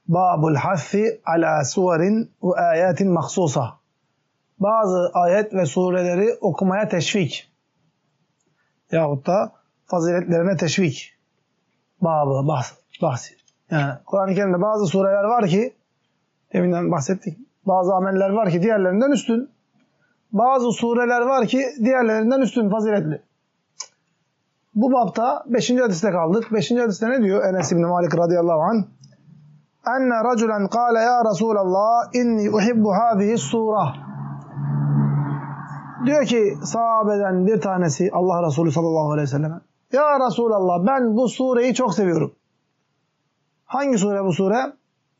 Babul hassi ala suverin ve ayatin mahsusa. Bazı ayet ve sureleri okumaya teşvik. Yahut da faziletlerine teşvik. Babı, bahsi. Yani Kur'an-ı Kerim'de bazı sureler var ki, deminden bahsettik, bazı ameller var ki diğerlerinden üstün. Bazı sureler var ki diğerlerinden üstün, faziletli. Bu bapta 5. hadiste kaldık. 5. hadiste ne diyor Enes İbni Malik radıyallahu anh? Enne raculen kâle ya Resulallah inni uhibbu hâzihi surah. Diyor ki sahabeden bir tanesi Allah Resulü sallallahu aleyhi ve selleme. Ya Resulallah ben bu sureyi çok seviyorum. Hangi sure bu sure?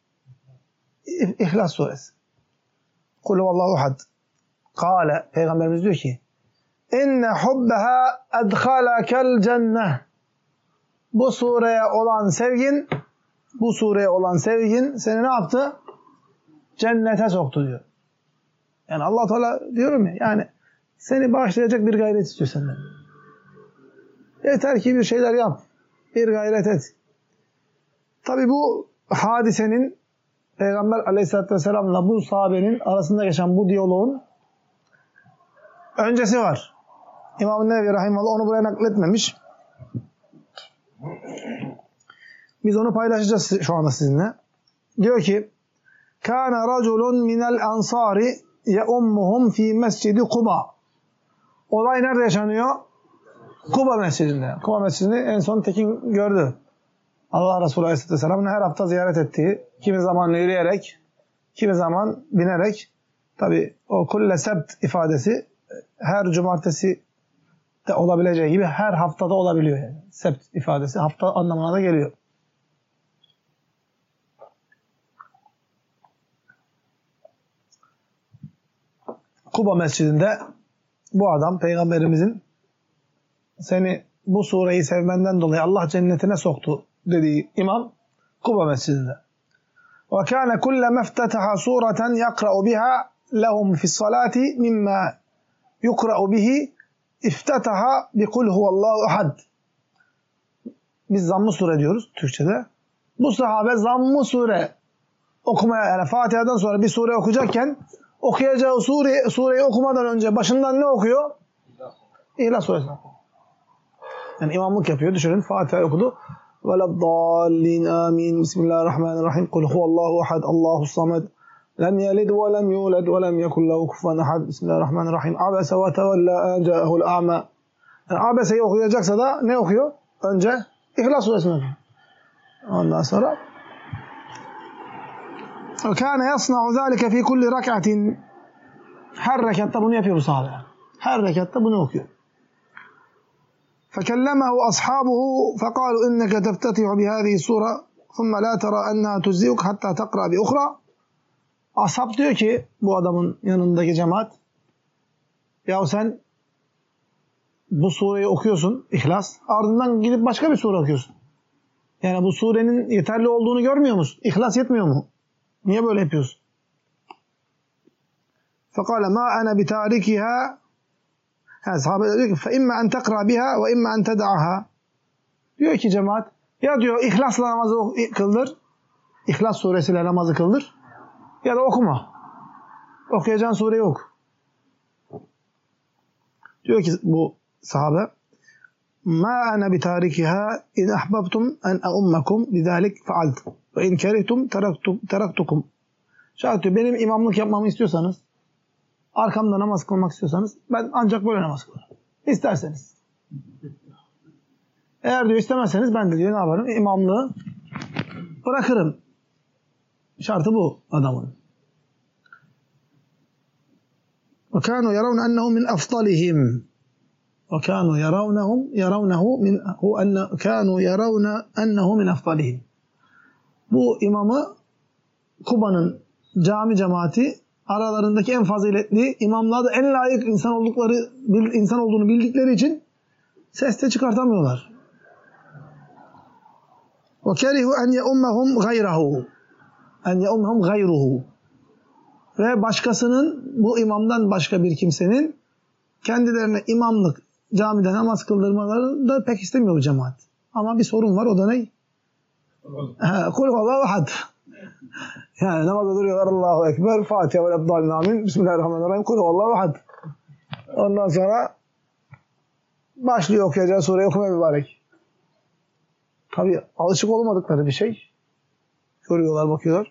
İhlas suresi. Kul huvallahu ahad. Kâle Peygamberimiz diyor ki İnne hubbeha edhalakel cenneh. Bu sureye olan sevgin seni ne yaptı? Cennete soktu diyor. Yani Allah Teala diyorum ya, yani seni bağışlayacak bir gayret istiyor senden. Yeter ki bir şeyler yap. Bir gayret et. Tabi bu hadisenin Peygamber Aleyhisselatü Vesselam'la bu sahabenin arasında geçen bu diyaloğun öncesi var. İmam-ı Nevevi Rahimahullah onu buraya nakletmemiş. Biz onu paylaşacağız şu anda sizinle. Diyor ki Kâne raculun minel ansari yeummuhum fî mescidi Kuba. Olay nerede yaşanıyor? Kuba mescidinde. Kuba mescidini en son Tekin gördü. Allah Resulü Aleyhisselatü Vesselam'ın her hafta ziyaret ettiği, kimi zaman yürüyerek, kimi zaman binerek, tabi o kulle sebt ifadesi her cumartesi de olabileceği gibi her haftada olabiliyor. Yani. Sebt ifadesi hafta anlamına da geliyor. Kuba mescidinde bu adam Peygamberimizin seni bu sureyi sevmenden dolayı Allah cennetine soktu dediği imam Kuba mescidinde. Ve kâne kulleme iftetaha sureten yakra'u biha lehum fi's-salati mimma yukra'u bihi iftetaha bi kul huvallahu ahad. Biz zamm-ı sure diyoruz Türkçe'de. Bu sahabe zamm-ı sure okumaya, yani Fatiha'dan sonra bir sure okuyacakken okuyacağı sureyi okumadan önce başından ne okuyor? İhlas suresini okuyor. Yani imamlık yapıyor. Düşünün Fatiha'yı okudu. Veleddallin amin. Bismillahirrahmanirrahim. Kul huvallahu ahad. Allahu samed. Lem yelid ve lem yulad ve lem yekun lehu kufuven ahad. Bismillahirrahmanirrahim. Abese ve tevella en ca'ehul a'ma. Yani abeseyi okuyacaksa da ne okuyor? Önce İhlas suresini okuyor. Ondan sonra وَكَانَ يَصْنَعُ ذَٰلِكَ ف۪ي كُلِّ رَكْعَةٍ. Her rekatta bunu yapıyor bu sahabe. Her rekatta bunu okuyor. فَكَلَّمَهُ أَصْحَابُهُ فَقَالُوا إِنَّكَ تَفْتَتِحُ بِهَذِهِ السُّورَةِ ثُمَّ لَا تَرَى أَنَّهَا تُجْزِئُكَ حَتَّى تَقْرَأَ بِأُخْرَى. Ashab diyor ki bu adamın yanındaki cemaat, yahu sen bu sureyi okuyorsun, İhlas, ardından gidip başka bir sure okuyorsun. Yani bu surenin yeterli olduğunu görmüyor musun? İhlas yetmiyor mu? Niye böyle yapıyorsun? فَقَالَ مَا أَنَا بِتَارِكِهَا. Sahabe diyor ki فَاِمَّا أَنْ تَقْرَى بِهَا وَاِمَّا أَنْ تَدَعَهَا. Diyor ki cemaat, ya diyor İhlas'la namazı kıldır, İhlas suresiyle namazı kıldır, ya da okuma. Okuyacağın sureyi oku. Diyor ki bu sahabe, مَا أَنَا بِتَارِكِهَا اِنْ أَحْبَبْتُمْ اَنْ أَؤُمَّكُمْ بِذَٰلِكَ فَعَلْتُ وَاِنْ كَرِهْتُمْ تَرَكْتُكُمْ. Şayet diyor, benim imamlık yapmamı istiyorsanız, arkamda namaz kılmak istiyorsanız, ben ancak böyle namaz kılarım. İsterseniz. Eğer diyor istemezseniz ben de diyor ne yaparım? İmamlığı bırakırım. Şartı bu adamın. وَكَانُوا يَرَوْنَ أَنَّهُ مِنْ أَفْضَلِهِمْ. وَكَانُوا يَرَوْنَ أَنَّهُ مِنْ أَفْضَلِهِمْ. Bu imamı Kuba'nın cami cemaati aralarındaki en faziletli, imamlığa da en layık insan olduğunu bildikleri için ses de çıkartamıyorlar. وَكَرِهُ أَنْ يَؤُمَّهُمْ غَيْرُهُ. Ve başkasının, bu imamdan başka bir kimsenin kendilerine imamlık, camide namaz kıldırmalarını da pek istemiyor bu cemaat. Ama bir sorun var, o da ne? Kul huvallahu ahad. Yani namazda duruyorlar. Allahu Ekber. Fatiha ve Abdallin amin. Bismillahirrahmanirrahim. Kul huvallahu ahad. Ondan sonra başlıyor okuyacağı sureyi okumaya mübarek. Tabi alışık olmadıkları bir şey. Görüyorlar, bakıyorlar.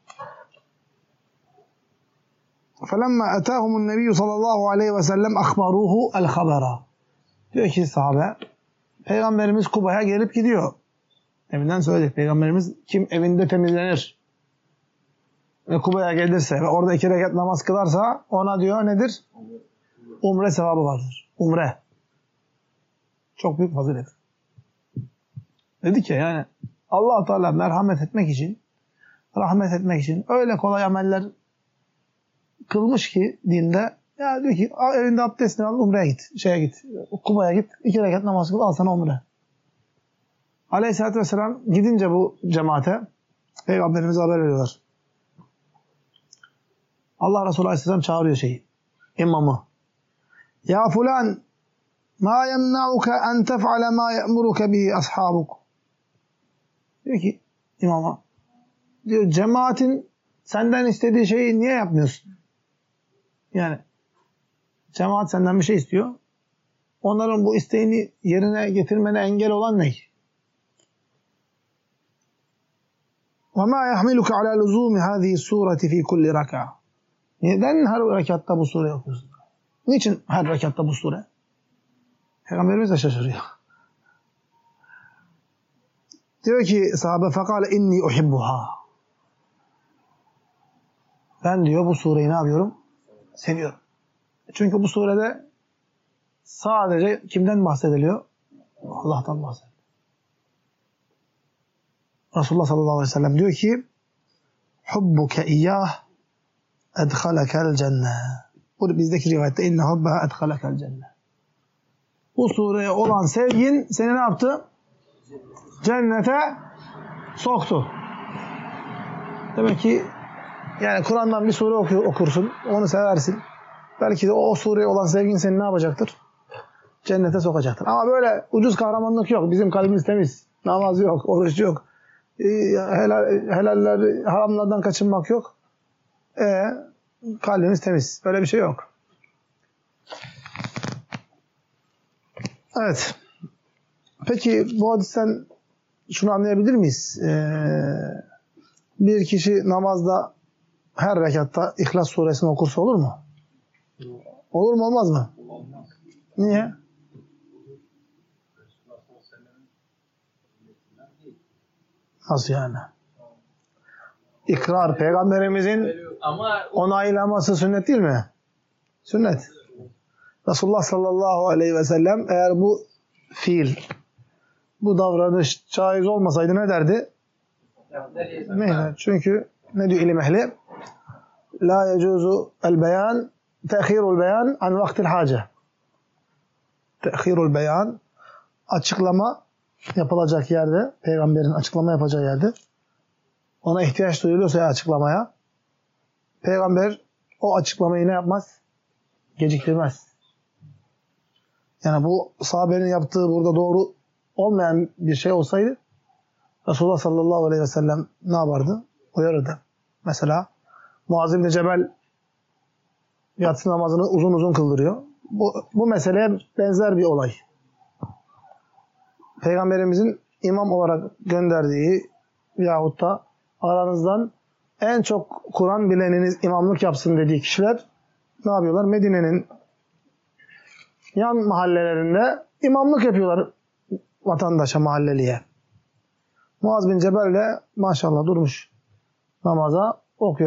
فَلَمَّا أَتَاهُمُ النَّبِيُّ sallallahu aleyhi ve sellem اَخْبَرُوهُ الْخَبَرَ. Diyor ki sahabe, Peygamberimiz Kuba'ya gelip gidiyor. Deminden söyledik. Peygamberimiz kim evinde temizlenir ve Kuba'ya gelirse ve orada 2 rekat namaz kılarsa ona diyor nedir? Umre sevabı vardır. Umre. Çok büyük fazilet. Dedi ki yani Allah Teala merhamet etmek için, rahmet etmek için öyle kolay ameller kılmış ki dinde, ya diyor ki evinde abdestini al, umreye git, git, Kuba'ya git, 2 rekat namaz kıl, al sana umre. Aleyhisselatü Vesselam gidince bu cemaate Peygamberimize haber veriyorlar. Allah Resulü Aleyhisselam çağırıyor imamı. Ya fulan ma yemna'uke en tef'ale ma ye'muruke bihi ashabuk. Diyor ki imama, diyor cemaatin senden istediği şeyi niye yapmıyorsun? Yani cemaat senden bir şey istiyor. Onların bu isteğini yerine getirmene engel olan ne? وَمَا يَحْمِلُكَ عَلَى لُزُومِ هَذِهِ السُّورَةِ فِي كُلِّ رَكَعَةٍ. Neden her rekatta bu sureyi okuyorsun? Niçin her rekatta bu sure? Peygamberimiz de şaşırıyor. Diyor ki sahabe فَقَالَ اِنِّي اُحِبُّهَا. Ben diyor bu sureyi ne yapıyorum? Seviyorum. Çünkü bu surede sadece kimden bahsediliyor? Allah'tan bahsediliyor. Resulullah sallallahu aleyhi ve sellem diyor ki hubbuke iyyah edhalekel cennet. Bu bizdeki rivayette inne hubbaha edhalekel cennet. Bu sureye olan sevgin seni ne yaptı? Cennete soktu. Demek ki yani Kur'an'dan bir sure okursun, onu seversin. Belki de o sureye olan sevgin seni ne yapacaktır? Cennete sokacaktır. Ama böyle ucuz kahramanlık yok. Bizim kalbimiz temiz. Namaz yok, oruç yok. Helaller, haramlardan kaçınmak yok. Kalbimiz temiz. Böyle bir şey yok. Evet. Peki bu hadisten şunu anlayabilir miyiz? Bir kişi namazda her rekatta İhlas suresini okursa olur mu? Olur mu, olmaz mı? Olmaz. Niye? Nasıl yani? İkrar, Peygamberimizin onaylaması sünnet değil mi? Sünnet. Resulullah sallallahu aleyhi ve sellem eğer bu fiil, bu davranış caiz olmasaydı ne derdi? Ne? Çünkü ne diyor ilim ehli? La yecuzu el beyan, te'khirul beyan an vaktil hace. Te'khirul beyan, açıklama yapılacak yerde, peygamberin açıklama yapacağı yerde ona ihtiyaç duyuluyorsa açıklamaya, peygamber o açıklamayı ne yapmaz? Geciktirmez. Yani bu sahabenin yaptığı burada doğru olmayan bir şey olsaydı Resulullah sallallahu aleyhi ve sellem ne yapardı? Uyarırdı. Mesela Muaz bin Cebel yatsı namazını uzun uzun kıldırıyor. Bu meseleye benzer bir olay. Peygamberimizin imam olarak gönderdiği yahut da aranızdan en çok Kur'an bileniniz imamlık yapsın dediği kişiler ne yapıyorlar? Medine'nin yan mahallelerinde imamlık yapıyorlar vatandaşa, mahalleliye. Muaz bin Cebel de maşallah durmuş namaza,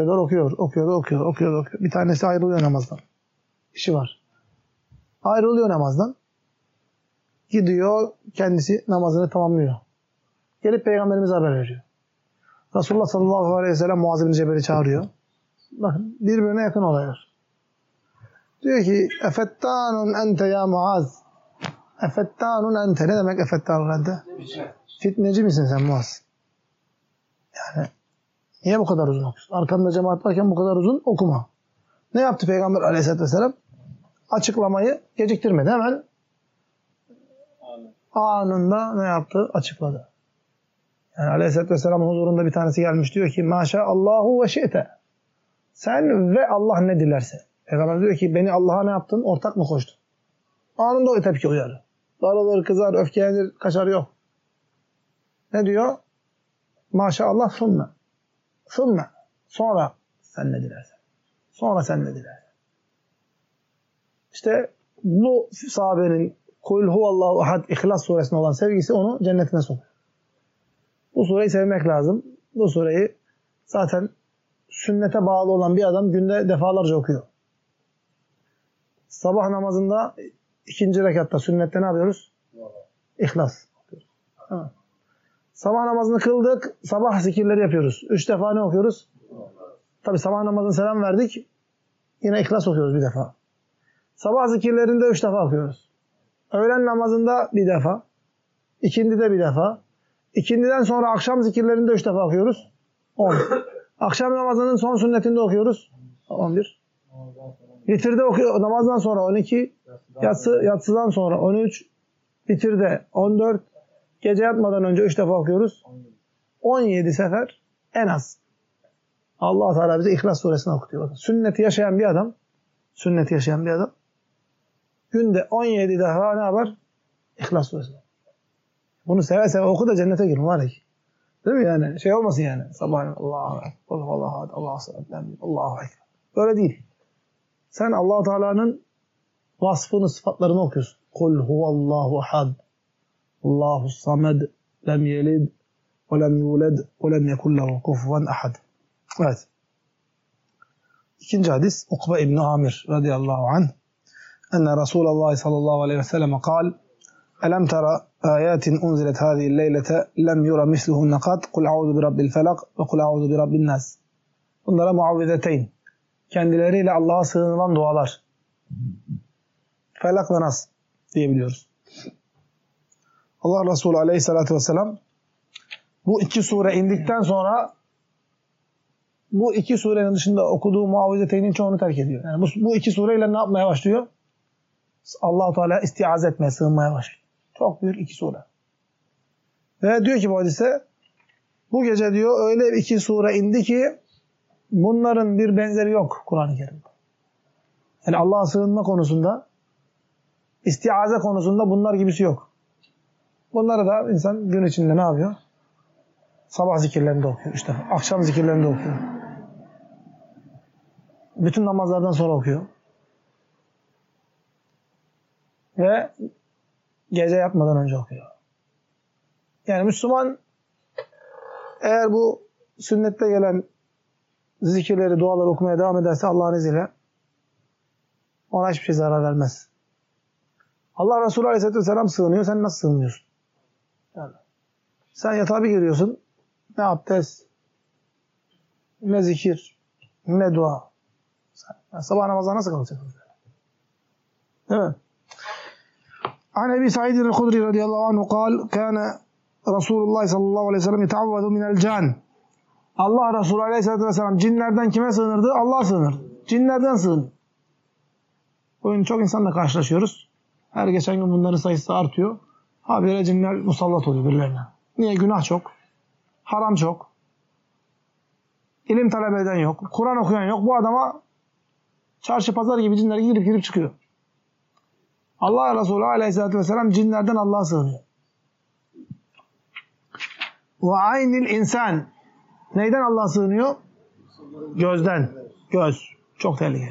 okuyor. Bir tanesi ayrılıyor namazdan. İşi var. Ayrılıyor namazdan. Gidiyor, kendisi namazını tamamlıyor. Gelip Peygamberimize haber veriyor. Resulullah sallallahu aleyhi ve sellem Muaz bin Cebel'i çağırıyor. Bakın birbirine yakın olaylar. Diyor ki efettanun ente ya Muaz. Efettanun ente. Ne demek efettanun ente? Fitneci misin sen Muaz? Yani niye bu kadar uzun okuyorsun? Arkanda cemaat varken bu kadar uzun okuma. Ne yaptı Peygamber aleyhisselatü vesselam? Açıklamayı geciktirmedi. Hemen anında ne yaptı? Açıkladı. Yani Aleyhisselatü Vesselam'ın huzurunda bir tanesi gelmiş, diyor ki Maşallahu ve şi'te. Sen ve Allah ne dilerse. Peygamber diyor ki beni Allah'a ne yaptın? Ortak mı koştun? Anında o tepki uyarı. Daralır, kızar, öfkelenir, kaçar, yok. Ne diyor? Maşallah sümme. Sümme. Sonra sen ne dilersen. Sonra sen ne dilersen. İşte bu sahabenin Kul huvallahu ahad İhlas suresine olan sevgisi onu cennetine sokuyor. Bu sureyi sevmek lazım. Bu sureyi zaten sünnete bağlı olan bir adam günde defalarca okuyor. Sabah namazında 2. rekatta sünnette ne yapıyoruz? İhlas. Ha. Sabah namazını kıldık, sabah zikirleri yapıyoruz. 3 defa ne okuyoruz? Tabi sabah namazını selam verdik, yine İhlas okuyoruz bir defa. Sabah zikirlerinde 3 defa okuyoruz. Öğlen namazında bir defa, ikindide bir defa, ikindiden sonra akşam zikirlerinde 3 defa okuyoruz. 10. Akşam namazının son sünnetinde okuyoruz. 11. Vitirde okuyor, namazdan sonra 12. Yatsıdan sonra 13. Vitirde 14. Gece yatmadan önce 3 defa okuyoruz. 17 sefer en az. Allah Teala bize İhlas suresini okutuyor. Bakın, sünneti yaşayan bir adam günde 17 defa ne yapar? İhlas suresini. Bunu seve seve oku da cennete gir mübarek. Değil mi yani? Şey olmasın yani. Sabah Allahu Ekber, Allahu Ekber. Böyle değil. Sen Allah Teala'nın vasfını, sıfatlarını okuyorsun. Kul huvallahu ahad. Allahu samed. Lem yelid ve lem yulad ve lem yekun lehu kufuven ahad. Evet. İkinci hadis Ukbe İbni Amir radıyallahu anh. Enne Resulullah sallallahu aleyhi ve sellem kal Elem tera ayatin unzilet hâzihi leylete lem yura misluhunne kat kul a'udhu bi rabbil felak ve kul a'udhu bi rabbin nas. Bunlara muavvizeteyn. Kendileriyle Allah'a sığınılan dualar. Felak ve nas diyebiliyoruz. Allah Resulü aleyhissalatü vesselam bu 2 sure indikten sonra bu 2 surenin dışında okuduğu muavvizeteynin çoğunu terk ediyor. Yani bu 2 sureyle ne yapmaya başlıyor? Allah-u Teala istiaz etmeye, sığınmaya başlıyor. Çok büyük 2 sure. Ve diyor ki bu hadise, bu gece diyor öyle 2 sure indi ki bunların bir benzeri yok Kur'an-ı Kerim'de. Yani Allah'a sığınma konusunda, istiaze konusunda bunlar gibisi yok. Bunları da insan gün içinde ne yapıyor? Sabah zikirlerinde okuyor işte. Akşam zikirlerinde okuyor. Bütün namazlardan sonra okuyor. Ve gece yatmadan önce okuyor. Yani Müslüman eğer bu sünnette gelen zikirleri, duaları okumaya devam ederse Allah'ın izniyle ona hiçbir şey zarar vermez. Allah Resulü Aleyhisselatü Vesselam sığınıyor. Sen nasıl sığınıyorsun? Yani sen yatağa bir giriyorsun. Ne abdest, ne zikir, ne dua. Yani sabah namazına nasıl kalacaksın? Değil mi? An Ebi Sa'id el-Hudri radıyallahu anhu kal, kâne Resulullah sallallahu aleyhi ve sellem yetavvadu minel can. Allah Resulü aleyhissalatü vesselam cinlerden kime sığınırdı? Allah'a sığınırdı. Cinlerden sığınır. Bugün çok insanla karşılaşıyoruz. Her geçen gün bunların sayısı artıyor. Habire cinler musallat oluyor birilerine. Niye? Günah çok. Haram çok. İlim talep eden yok. Kur'an okuyan yok. Bu adama çarşı pazar gibi cinler girip çıkıyor. Allah Resulü aleyhissalatü vesselam cinlerden Allah'a sığınıyor. Ve aynil insan. Neyden Allah'a sığınıyor? Gözden. Göz. Çok tehlikeli.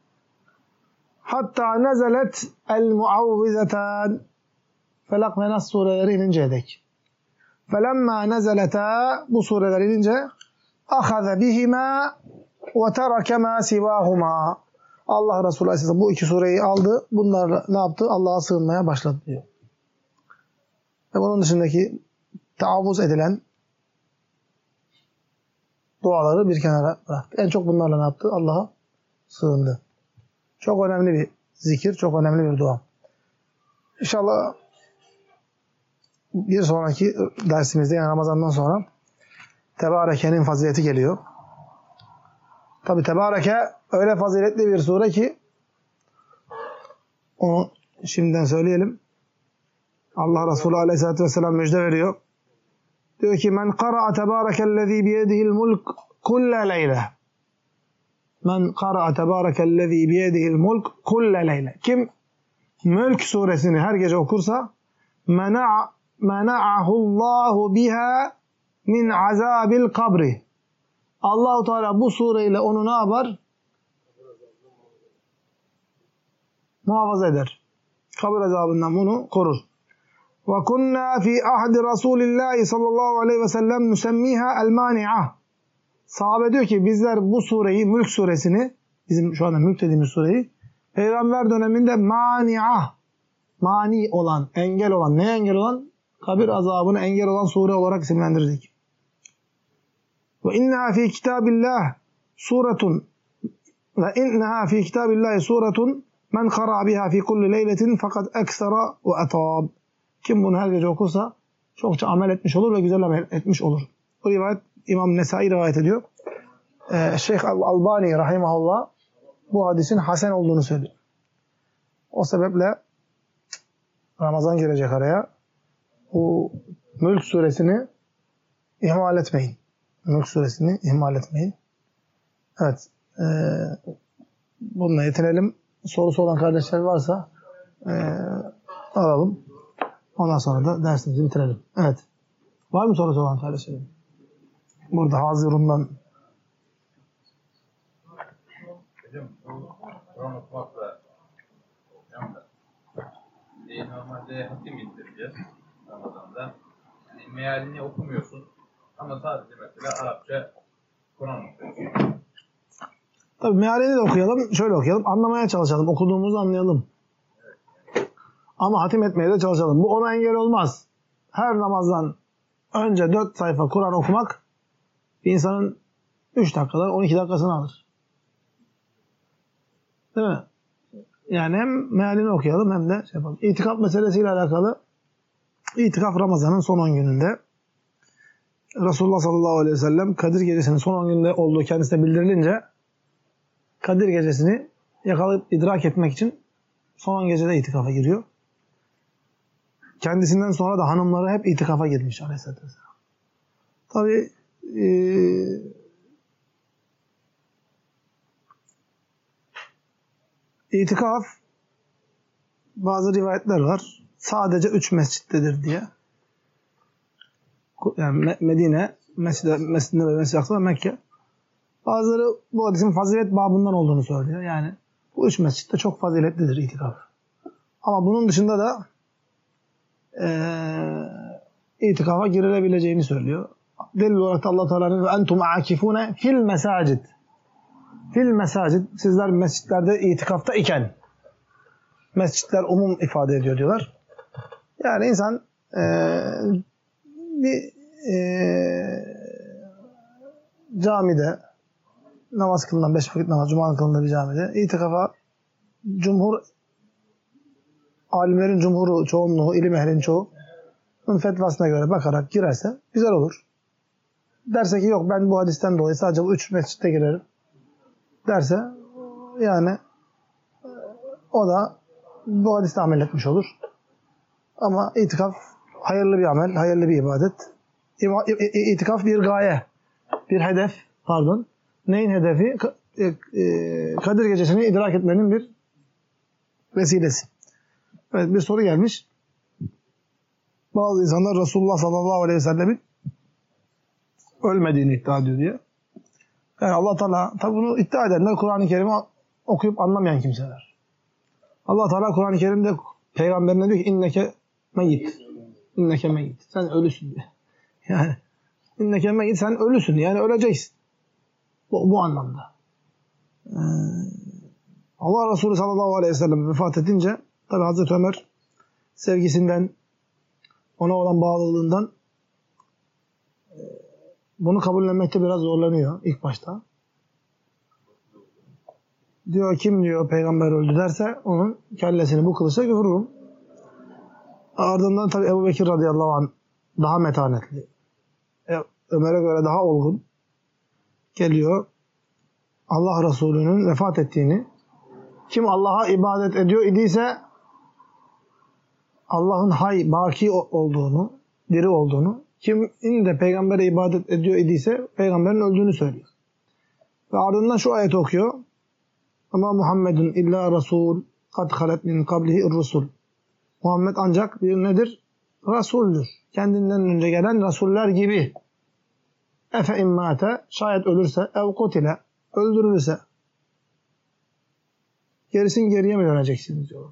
Hatta nezelet el muavvizetan. Felak ve Nas sureleri ininceye dek. Felemma nezeleta, bu sureler inince ahaze bihima ve terake ma sivahuma. Allah Resulü Aleyhisselam bu 2 sureyi aldı. Bunlarla ne yaptı? Allah'a sığınmaya başladı diyor. Ve bunun dışındaki taavvuz edilen duaları bir kenara bıraktı. En çok bunlarla ne yaptı? Allah'a sığındı. Çok önemli bir zikir, çok önemli bir dua. İnşallah bir sonraki dersimizde, yani Ramazan'dan sonra Tebareke'nin fazileti geliyor. Tabi Tebareke öyle faziletli bir sure ki onu şimdiden söyleyelim. Allah Resulü Aleyhisselatü Vesselam müjde veriyor. Diyor ki men qara'a tebarekellezî biyedihil mulk kulle leyle. Men qara'a tebarekellezî biyedihil mulk kulle leyle. Kim Mülk suresini her gece okursa mena'ahullahu biha min azabil kabri. Allahu Teala bu sureyle onu ne yapar? Muhafaza eder. Kabir azabından bunu korur. Ve kunna fi ahdi Resulillah sallallahu aleyhi ve sellem nusemmiha el-mani'a. Sahabe diyor ki bizler bu sureyi, Mülk suresini, bizim şu anda Mülk dediğimiz sureyi, Peygamber döneminde mani'a, mani olan, engel olan, neye engel olan? Kabir azabına engel olan sure olarak isimlendirdik. Ve inneha fi kitabillah suretun ve inneha fi kitabillahi suretun men kara biha fi kulli leyletin fakat eksera ve etab. Kim bunu her gece okursa çokça amel etmiş olur ve güzel amel etmiş olur. Bu rivayet İmam Nesai rivayet ediyor. Şeyh Albani rahimahullah bu hadisin hasen olduğunu söylüyor. O sebeple Ramazan girecek araya. Bu Mülk suresini ihmal etmeyin. Mülk suresini ihmal etmeyin. Evet. Bununla yetinelim. Sorusu olan kardeşler varsa alalım. Ondan sonra da dersimizi bitirelim. Evet. Var mı sorusu olan kardeşlerim? Burada Hazirun'dan. Hocam bu Kur'an okumakla hocam da normalde hatim indireceğiz Ramazan'da. Yani mealini okumuyorsun ama sadece mesela Arapça Kur'an okuyorsun. Tabii mealini de okuyalım. Şöyle okuyalım. Anlamaya çalışalım. Okuduğumuzu anlayalım. Ama hatim etmeye de çalışalım. Bu ona engel olmaz. Her namazdan önce 4 sayfa Kur'an okumak bir insanın 3 dakikadan 12 dakikasını alır. Değil mi? Yani hem mealini okuyalım hem de şey yapalım. İtikaf meselesiyle alakalı itikaf Ramazan'ın son 10 gününde Resulullah sallallahu aleyhi ve sellem Kadir Gecesi'nin son 10 günde olduğu kendisine bildirilince Kadir Gecesi'ni yakalayıp idrak etmek için son 10 gecede itikafa giriyor. Kendisinden sonra da hanımları hep itikafa girmiş aleyhissalatü vesselam. Tabi itikaf bazı rivayetler var. Sadece 3 mescittedir diye. Yani Medine, Mescid-i ve Mescid-i Aksa ve Mekke. Bazıları bu hadisin fazilet babından olduğunu söylüyor. Yani bu 3 mescitte çok faziletlidir itikaf. Ama bunun dışında da itikafa girilebileceğini söylüyor. Delil olarak da Allah Teala'nın ve entum akifune fil mesacid. Fil mesacid, sizler mescitlerde itikafta iken. Mescitler umum ifade ediyor diyorlar. Yani insan bir camide namaz kılınan 5 vakit namaz, cuma kılındığı bir camide itikafa alimlerin cumhuru, çoğunluğu, ilim ehlinin çoğu fetvasına göre bakarak girerse güzel olur. Derse ki yok ben bu hadisten dolayı sadece bu 3 mescitte girerim derse yani o da bu hadiste amel etmiş olur. Ama itikaf hayırlı bir amel, hayırlı bir ibadet. İtikaf bir gaye, bir hedef, pardon. Neyin hedefi? Kadir Gecesi'ni idrak etmenin bir vesilesi. Evet, bir soru gelmiş. Bazı insanlar Resulullah sallallahu aleyhi ve sellemin ölmediğini iddia ediyor diye. Yani Allah Teala, tabi bunu iddia edenler Kur'an-ı Kerim'i okuyup anlamayan kimseler. Allah Teala Kur'an-ı Kerim'de peygamberine diyor ki inneke meyyit. İnneke meyyit. Sen ölüsün diye. Yani inneke meyyit, sen ölüsün. Yani öleceksin. Bu anlamda. Allah Resulü sallallahu aleyhi ve sellem vefat edince tabi Hazreti Ömer sevgisinden, ona olan bağlılığından bunu kabullenmekte biraz zorlanıyor ilk başta. Diyor kim diyor peygamber öldü derse onun kellesini bu kılıçla götürürüm. Ardından tabi Ebu Bekir radıyallahu anh daha metanetli. Ömer'e göre daha olgun geliyor. Allah Resulü'nün vefat ettiğini, kim Allah'a ibadet ediyor idiyse Allah'ın hay, baki olduğunu, diri olduğunu, kimin de peygambere ibadet ediyor idiyse peygamberin öldüğünü söylüyor. Ve ardından şu ayeti okuyor. Ama Muhammedun illa Resul kad halet min kablihi rusul. Muhammed ancak bir nedir? Resuldür. Kendinden önce gelen rasuller gibi. Efe immate şayet ölürse ev kutile öldürülürse gerisin geriye mi döneceksiniz diyor.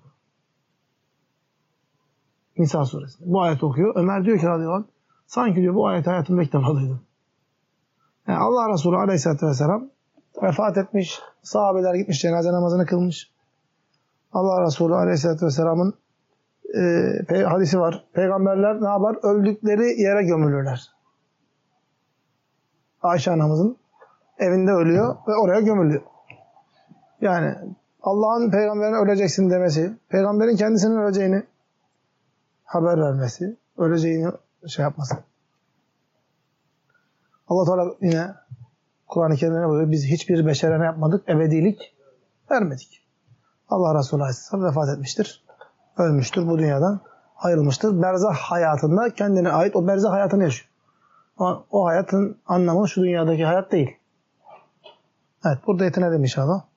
Nisa suresinde. Bu ayet okuyor. Ömer diyor ki radıyallahu anh, sanki diyor bu ayeti hayatımda ilk defa duydum. Yani Allah Resulü aleyhissalatü vesselam vefat etmiş. Sahabeler gitmiş cenaze namazını kılmış. Allah Resulü aleyhissalatü vesselamın hadisi var. Peygamberler ne yapar? Öldükleri yere gömülürler. Ayşe anamızın evinde ölüyor ve oraya gömülüyor. Yani Allah'ın peygamberine öleceksin demesi, peygamberin kendisinin öleceğini haber vermesi, öleceğini şey yapması. Allah Teala yine Kur'an-ı Kerim'de buyuruyor? Biz hiçbir beşere ne yapmadık? Ebedilik vermedik. Allah Resulü Aleyhisselam vefat etmiştir. Ölmüştür. Bu dünyadan ayrılmıştır. Berzah hayatında kendine ait o berzah hayatını yaşıyor. O hayatın anlamı şu dünyadaki hayat değil. Evet, burada yetinelim inşallah.